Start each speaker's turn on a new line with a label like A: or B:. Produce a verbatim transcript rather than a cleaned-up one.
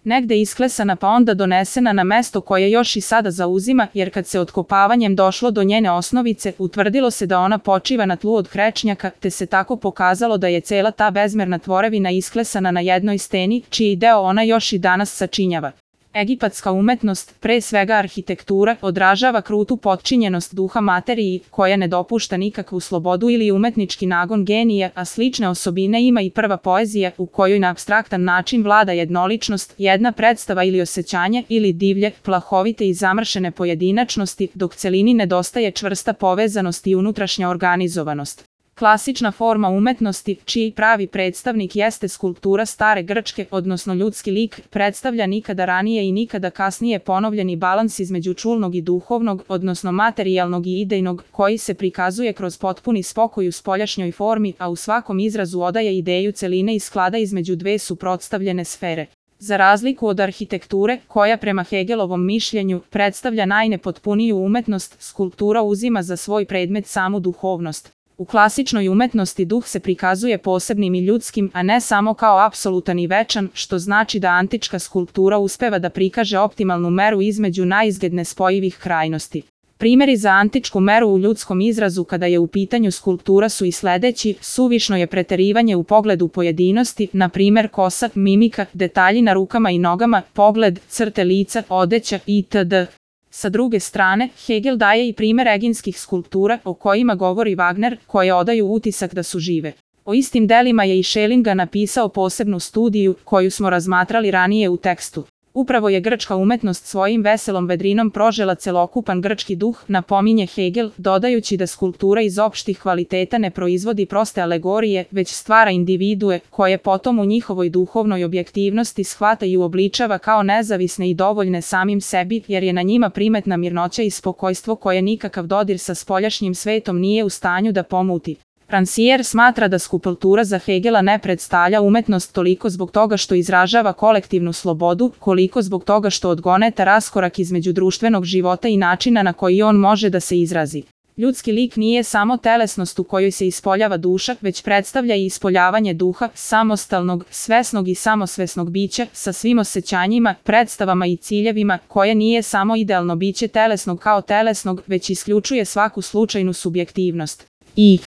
A: negde isklesana pa onda donesena na mesto koje još i sada zauzima, jer kad se otkopavanjem došlo do njene osnovice, utvrdilo se da ona počiva na tlu od krečnjaka, te se tako pokazalo da je cela ta bezmerna tvorevina isklesana na jednoj steni, čiji deo ona još i danas sačinjava. Egipatska umetnost, pre svega arhitektura, odražava krutu potčinjenost duha materiji, koja ne dopušta nikakvu slobodu ili umetnički nagon genija, a slične osobine ima i prva poezija, u kojoj na apstraktan način vlada jednoličnost, jedna predstava ili osjećanje, ili divlje, plahovite i zamršene pojedinačnosti, dok celini nedostaje čvrsta povezanost i unutrašnja organizovanost. Klasična forma umetnosti, čiji pravi predstavnik jeste skulptura stare Grčke, odnosno ljudski lik, predstavlja nikada ranije i nikada kasnije ponovljeni balans između čulnog i duhovnog, odnosno materijalnog i idejnog, koji se prikazuje kroz potpuni spokoj u spoljašnjoj formi, a u svakom izrazu odaje ideju celine i sklada između dve suprotstavljene sfere. Za razliku od arhitekture, koja prema Hegelovom mišljenju predstavlja najnepotpuniju umetnost, skulptura uzima za svoj predmet samu duhovnost. U klasičnoj umetnosti duh se prikazuje posebnim i ljudskim, a ne samo kao apsolutan i večan, što znači da antička skulptura uspeva da prikaže optimalnu meru između naizgled nespojivih krajnosti. Primjeri za antičku meru u ljudskom izrazu kada je u pitanju skulptura su i sledeći: suvišno je preterivanje u pogledu pojedinosti, na primjer kosa, mimika, detalji na rukama i nogama, pogled, crte lica, odeća itd. Sa druge strane, Hegel daje i primjer eginskih skulptura, o kojima govori Wagner, koje odaju utisak da su žive. O istim delima je i Schellinga napisao posebnu studiju, koju smo razmatrali ranije u tekstu. Upravo je grčka umetnost svojim veselom vedrinom prožela celokupan grčki duh, napominje Hegel, dodajući da skulptura iz opštih kvaliteta ne proizvodi proste alegorije, već stvara individue, koje potom u njihovoj duhovnoj objektivnosti shvata i uobličava kao nezavisne i dovoljne samim sebi, jer je na njima primetna mirnoća i spokojstvo koje nikakav dodir sa spoljašnjim svetom nije u stanju da pomuti. Rancière smatra da skulptura za Hegela ne predstavlja umetnost toliko zbog toga što izražava kolektivnu slobodu, koliko zbog toga što odgoneta raskorak između društvenog života i načina na koji on može da se izrazi. Ljudski lik nije samo telesnost u kojoj se ispoljava duša, već predstavlja i ispoljavanje duha, samostalnog, svesnog i samosvesnog bića, sa svim osjećanjima, predstavama i ciljevima, koje nije samo idealno biće telesnog kao telesnog, već isključuje svaku slučajnu subjektivnost. I